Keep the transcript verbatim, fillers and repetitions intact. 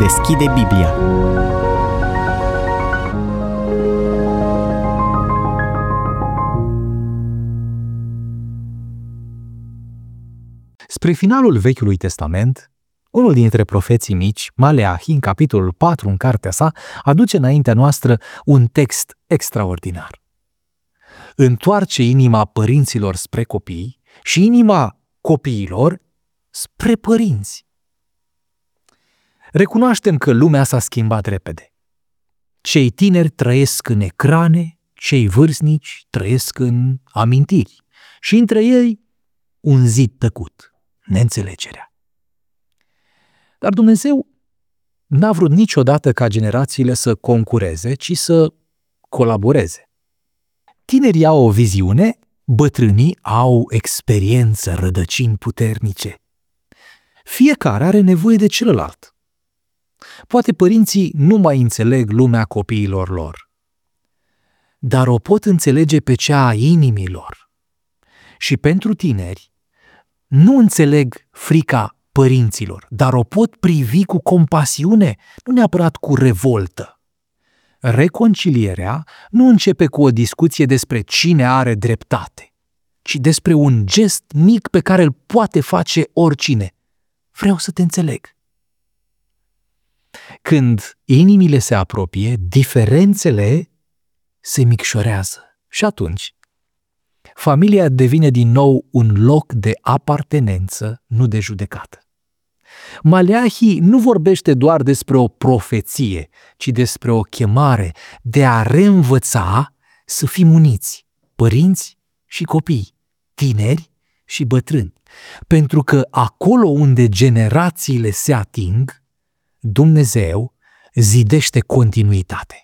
deschide Biblia. Spre finalul Vechiului Testament, unul dintre profeții mici, Maleahi, în capitolul patru în cartea sa, aduce înaintea noastră un text extraordinar. Întoarce inima părinților spre copii și inima copiilor spre părinți. Recunoaștem că lumea s-a schimbat repede. Cei tineri trăiesc în ecrane, cei vârstnici trăiesc în amintiri și între ei un zid tăcut, neînțelegerea. Dar Dumnezeu n-a vrut niciodată ca generațiile să concureze, ci să colaboreze. Tinerii au o viziune, bătrânii au experiență, rădăcini puternice. Fiecare are nevoie de celălalt. Poate părinții nu mai înțeleg lumea copiilor lor, dar o pot înțelege pe cea a inimilor. Și pentru tineri, nu înțeleg frica părinților, dar o pot privi cu compasiune, nu neapărat cu revoltă. Reconcilierea nu începe cu o discuție despre cine are dreptate, ci despre un gest mic pe care îl poate face oricine. Vreau să te înțeleg. Când inimile se apropie, diferențele se micșorează și atunci familia devine din nou un loc de apartenență, nu de judecată. Maleahi nu vorbește doar despre o profeție, ci despre o chemare de a reînvăța să fim uniți, părinți și copii, tineri și bătrâni, pentru că acolo unde generațiile se ating, Dumnezeu zidește continuitate.